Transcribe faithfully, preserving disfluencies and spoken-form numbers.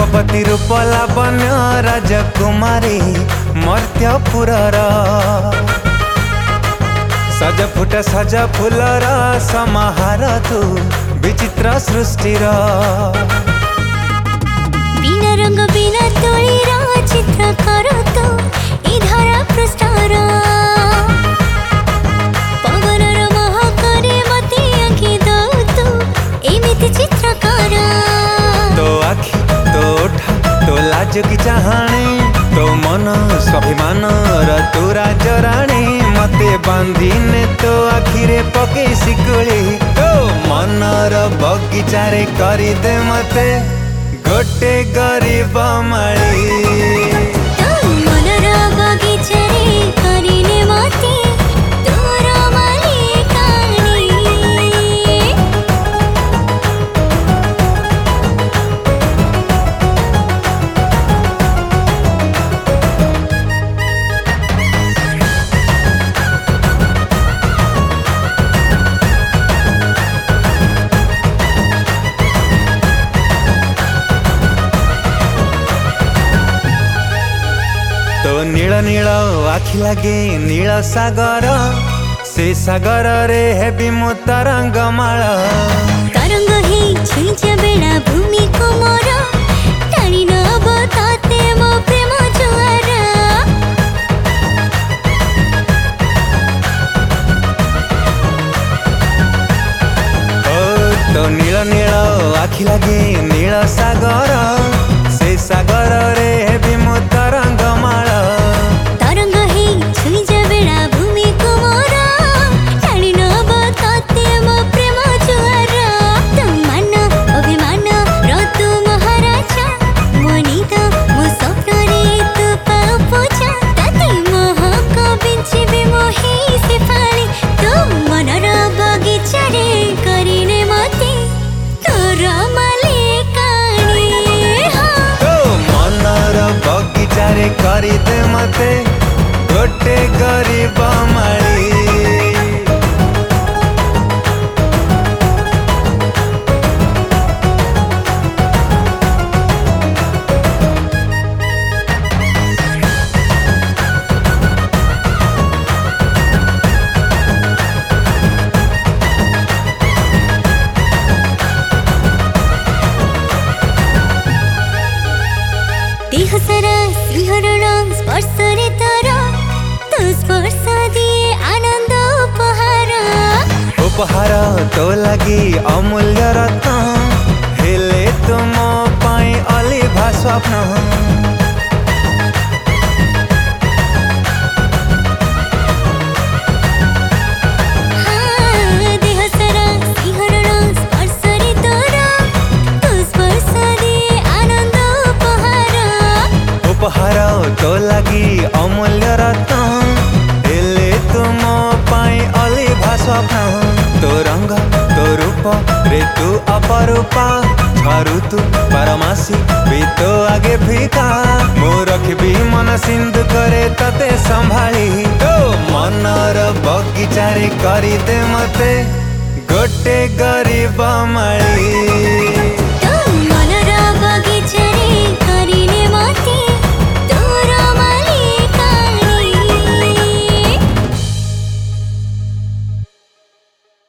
रूपपति रूप लावण्य राजकुमारी मर्त्यपुरर सज फुट सज फूलर समाहार तू विचित्र सृष्टिर बिना रंग बिना तोळीर चित्रकार तू ई धरा पृष्ठर पवनर महकरे मते आँखि दौ तू एमिति चित्रकार तो आखि तो ओठा तो लाज की चाहाणी तो मन स्वाभिमान तू राजराणी मते बांधीने तो आखिरे पके शिकुली तो मनर बगीचारे करिदे मते गोटे गरीब माली मनर बगीचारे करिने मते तोर मालिकानी तो नील नील आखि लगे नील सागर से सागर रे हेबी मो तरंग माल तरंग ही छुईजा बेला भूमि को मोर टाणी नब ताते मो प्रेम जुआर ओ तो नील नील आखि लगे नील सागर से सागर रे हेबी मो तरंग माल तरंग ही छुईजा बेला भूमि को मोर टाणी नब ताते मो प्रेम जुआर तुम मान अभिमान रतु महाराजा मो नीत मो स्वप्न रे तू पाओ पूजा ताते मोहक बिंचिबे मोहि से फाली तो मनर बगीचा रे करिने मते तोर मालिकानी तो मनर बगीचारे करिदे मते गोटे गरीब माली देह सारा सिंहरण स्पर्श रे तोर तू स्पर्श दिए आनंद उपहार उपहार तो लगी अमूल्य रत्न हेले तुम पाई अलिभा स्वप्न हाँ, देह सारा सिंहरण स्पर्श रे तोर तू स्पर्श दिए आनंद उपहार उपहार तो लगी अमूल्य रत्न हेले तुम पाई अलिभा स्वप्न तो रंग तो रूप रे तू अपरूपा झरू तू परमासी भी तो आगे फीका मो रखबी मन सिंधु करे तते संभाली तो मनर बगीचारे करिदे मते गोटे गरीब माली।